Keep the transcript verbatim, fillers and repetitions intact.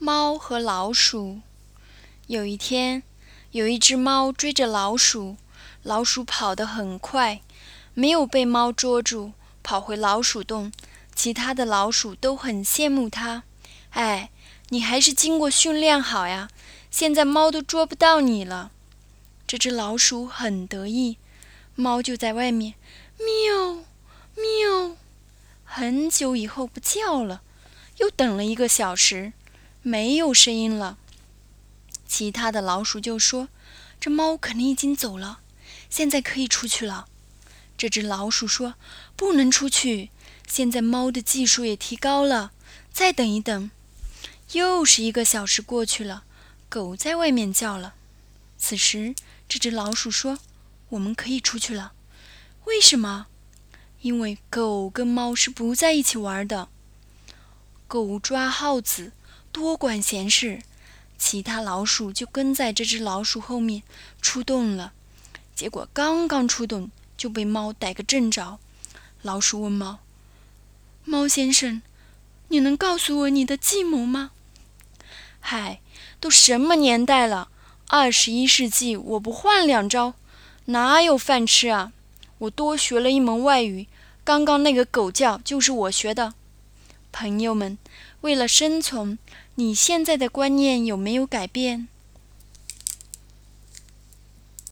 猫和老鼠。有一天，有一只猫追着老鼠，老鼠跑得很快，没有被猫捉住，跑回老鼠洞。其他的老鼠都很羡慕它。哎，你还是经过训练好呀，现在猫都捉不到你了。这只老鼠很得意，猫就在外面喵喵，很久以后不叫了，又等了一个小时，没有声音了。其他的老鼠就说，这猫肯定已经走了，现在可以出去了。这只老鼠说，不能出去，现在猫的技术也提高了，再等一等。又是一个小时过去了，狗在外面叫了。此时这只老鼠说，我们可以出去了。为什么？因为狗跟猫是不在一起玩的。狗抓耗子，多管闲事，其他老鼠就跟在这只老鼠后面出动了。结果刚刚出动就被猫逮个正着。老鼠问猫，猫先生，你能告诉我你的计谋吗？嗨，都什么年代了，二十一世纪，我不换两招，哪有饭吃啊？我多学了一门外语，刚刚那个狗叫就是我学的。朋友们，为了生存，你现在的观念有没有改变？